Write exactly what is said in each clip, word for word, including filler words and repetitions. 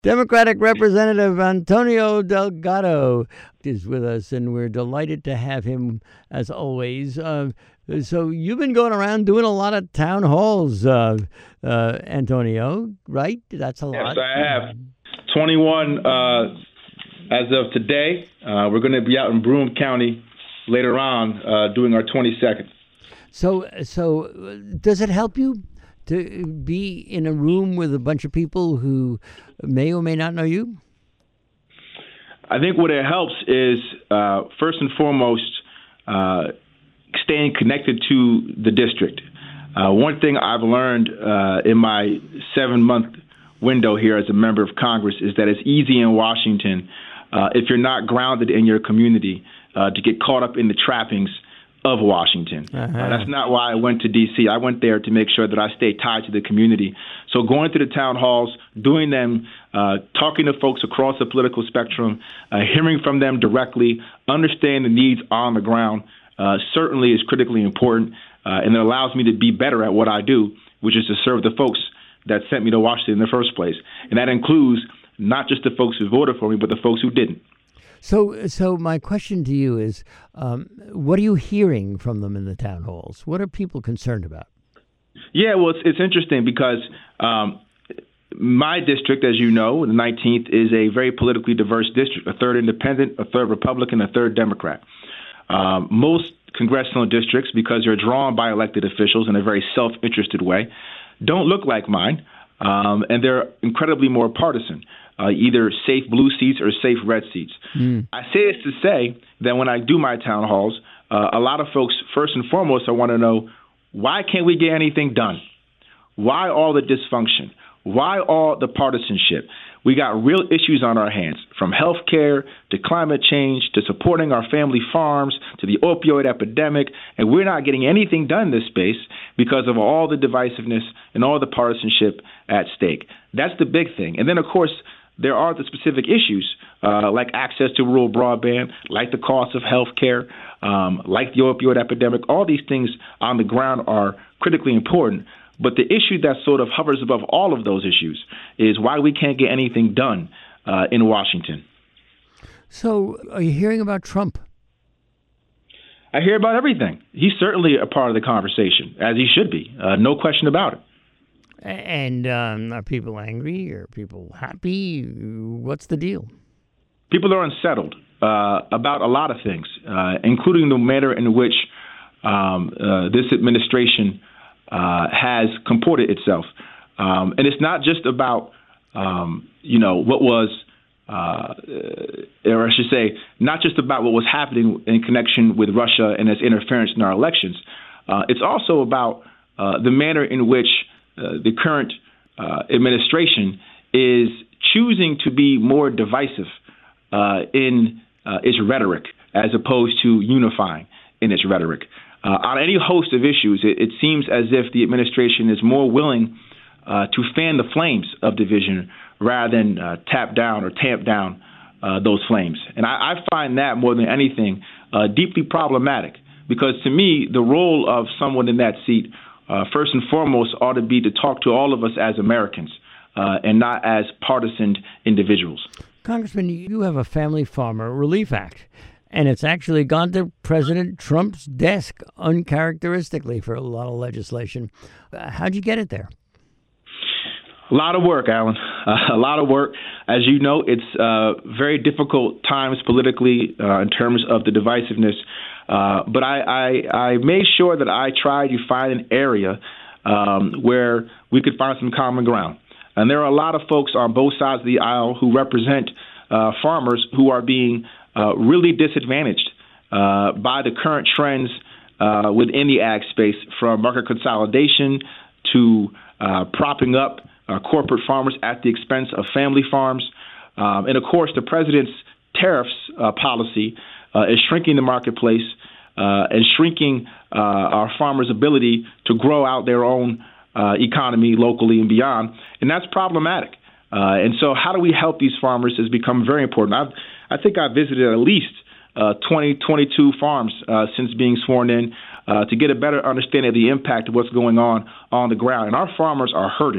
Democratic Representative Antonio Delgado is with us, and we're delighted to have him as always. Uh, so you've been going around doing a lot of town halls, uh, uh, Antonio, right? That's a lot. Yes, I have. twenty-one uh, as of today. Uh, we're going to be out in Broome County later on uh, doing our twenty-second. So, so does it help you to be in a room with a bunch of people who may or may not know you? I think what it helps is, uh, first and foremost, uh, staying connected to the district. Uh, one thing I've learned uh, in my seven-month window here as a member of Congress is that it's easy in Washington, uh, if you're not grounded in your community, uh, to get caught up in the trappings of Washington. Uh-huh. Uh, that's not why I went to D C. I went there to make sure that I stay tied to the community. So going to the town halls, doing them, uh, talking to folks across the political spectrum, uh, hearing from them directly, understanding the needs on the ground, uh, certainly is critically important, uh, and it allows me to be better at what I do, which is to serve the folks that sent me to Washington in the first place. And that includes not just the folks who voted for me, but the folks who didn't. So, so my question to you is, um, what are you hearing from them in the town halls? What are people concerned about? Yeah, well, it's, it's interesting because um, my district, as you know, the nineteenth, is a very politically diverse district, a third independent, a third Republican, a third Democrat. Um, most congressional districts, because they're drawn by elected officials in a very self-interested way, don't look like mine, um, and they're incredibly more partisan. Uh, either safe blue seats or safe red seats. Mm. I say this to say that when I do my town halls, uh, a lot of folks, first and foremost, I want to know, why can't we get anything done? Why all the dysfunction? Why all the partisanship? We got real issues on our hands, from health care to climate change to supporting our family farms to the opioid epidemic, and we're not getting anything done in this space because of all the divisiveness and all the partisanship at stake. That's the big thing. And then, of course, there are the specific issues uh, like access to rural broadband, like the cost of health care, um, like the opioid epidemic. All these things on the ground are critically important. But the issue that sort of hovers above all of those issues is why we can't get anything done uh, in Washington. So are you hearing about Trump? I hear about everything. He's certainly a part of the conversation, as he should be. Uh, no question about it. And um, are people angry? Are people happy? What's the deal? People are unsettled uh, about a lot of things, uh, including the manner in which um, uh, this administration uh, has comported itself. Um, and it's not just about, um, you know, what was, uh, or I should say, not just about what was happening in connection with Russia and its interference in our elections. Uh, it's also about uh, the manner in which Uh, the current uh, administration is choosing to be more divisive uh, in uh, its rhetoric as opposed to unifying in its rhetoric. Uh, on any host of issues, it, it seems as if the administration is more willing uh, to fan the flames of division rather than uh, tap down or tamp down uh, those flames. And I, I find that more than anything uh, deeply problematic, because to me, the role of someone in that seat Uh, first and foremost, ought to be to talk to all of us as Americans uh, and not as partisan individuals. Congressman, you have a Family Farmer Relief Act, and it's actually gone to President Trump's desk uncharacteristically for a lot of legislation. Uh, how'd you get it there? A lot of work, Alan. Uh, a lot of work. As you know, it's uh, very difficult times politically uh, in terms of the divisiveness. Uh, but I, I, I made sure that I tried to find an area um, where we could find some common ground. And there are a lot of folks on both sides of the aisle who represent uh, farmers who are being uh, really disadvantaged uh, by the current trends uh, within the ag space, from market consolidation to uh, propping up uh, corporate farmers at the expense of family farms. Um, and, of course, the president's tariffs uh, policy uh, is shrinking the marketplace uh, and shrinking uh, our farmers' ability to grow out their own uh, economy locally and beyond. And that's problematic. Uh, and so how do we help these farmers has become very important. I've, I think I've visited at least uh, twenty, twenty-two farms uh, since being sworn in uh, to get a better understanding of the impact of what's going on on the ground. And our farmers are hurting.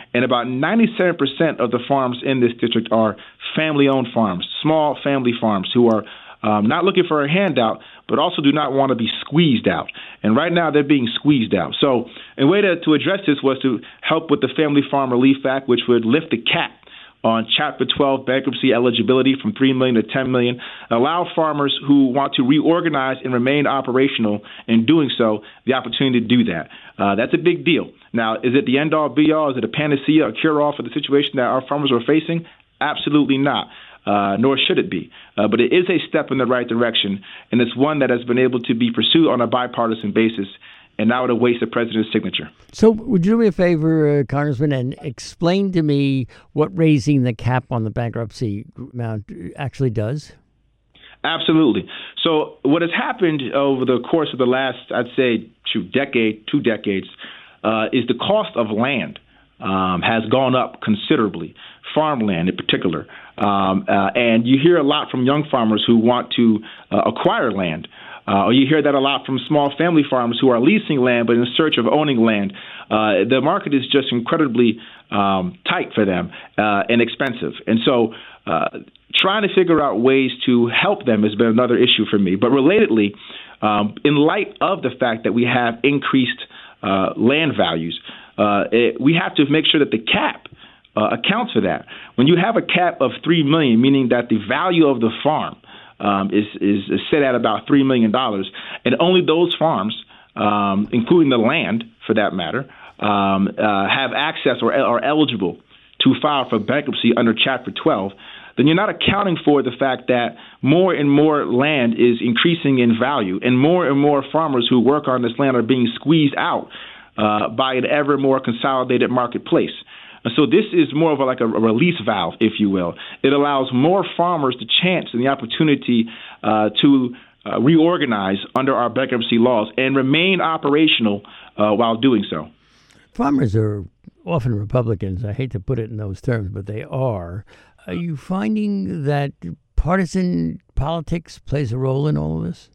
And about ninety-seven percent of the farms in this district are family-owned farms, small family farms who are um, not looking for a handout, but also do not want to be squeezed out. And right now they're being squeezed out. So a way to, to address this was to help with the Family Farm Relief Act, which would lift the cap on Chapter twelve bankruptcy eligibility from three million dollars to ten million dollars, allow farmers who want to reorganize and remain operational in doing so the opportunity to do that. Uh, that's a big deal. Now, is it the end-all, be-all? Is it a panacea, a cure-all for the situation that our farmers are facing? Absolutely not, uh, nor should it be. Uh, but it is a step in the right direction, and it's one that has been able to be pursued on a bipartisan basis, and now it awaits the president's signature. So would you do me a favor, uh, Congressman, and explain to me what raising the cap on the bankruptcy amount actually does? Absolutely. So what has happened over the course of the last, I'd say, two decade, two decades, uh, is the cost of land um, has gone up considerably, farmland in particular. Um, uh, and you hear a lot from young farmers who want to uh, acquire land. Uh, or you hear that a lot from small family farms who are leasing land but in search of owning land. Uh, the market is just incredibly um, tight for them uh, and expensive. And so uh, trying to figure out ways to help them has been another issue for me. But relatedly, um, in light of the fact that we have increased uh, land values, uh, it, we have to make sure that the cap uh, accounts for that. When you have a cap of three million dollars, meaning that the value of the farm Um, is, is is set at about three million dollars, and only those farms, um, including the land for that matter, um, uh, have access or are eligible to file for bankruptcy under Chapter twelve, then you're not accounting for the fact that more and more land is increasing in value, and more and more farmers who work on this land are being squeezed out uh, by an ever more consolidated marketplace. So this is more of a, like a, a release valve, if you will. It allows more farmers the chance and the opportunity uh, to uh, reorganize under our bankruptcy laws and remain operational uh, while doing so. Farmers are often Republicans. I hate to put it in those terms, but they are. Are you finding that partisan politics plays a role in all of this?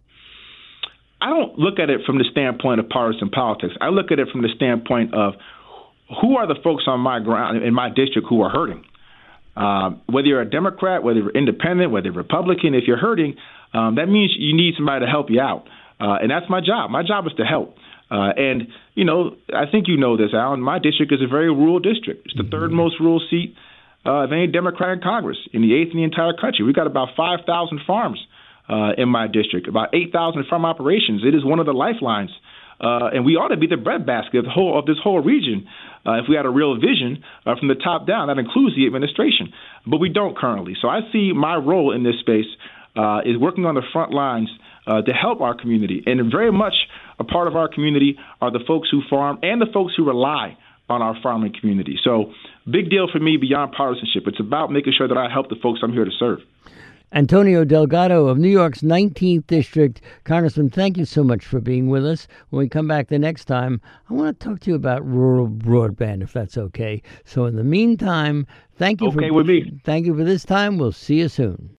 I don't look at it from the standpoint of partisan politics. I look at it from the standpoint of who are the folks on my ground in my district who are hurting? Uh, whether you're a Democrat, whether you're independent, whether you're Republican, if you're hurting, um, that means you need somebody to help you out. Uh, and that's my job. My job is to help. Uh, and, you know, I think you know this, Alan. My district is a very rural district. It's the mm-hmm. third most rural seat uh, of any Democrat in Congress, in the eighth in the entire country. We've got about five thousand farms uh, in my district, about eight thousand farm operations. It is one of the lifelines. Uh, and we ought to be the breadbasket of, the whole, of this whole region uh, if we had a real vision uh, from the top down. That includes the administration. But we don't currently. So I see my role in this space uh, is working on the front lines uh, to help our community. And very much a part of our community are the folks who farm and the folks who rely on our farming community. So big deal for me beyond partisanship. It's about making sure that I help the folks I'm here to serve. Antonio Delgado of New York's nineteenth District. Congressman, thank you so much for being with us. When we come back the next time, I want to talk to you about rural broadband, if that's okay. So in the meantime, thank you okay for with me. Thank you for this time. We'll see you soon.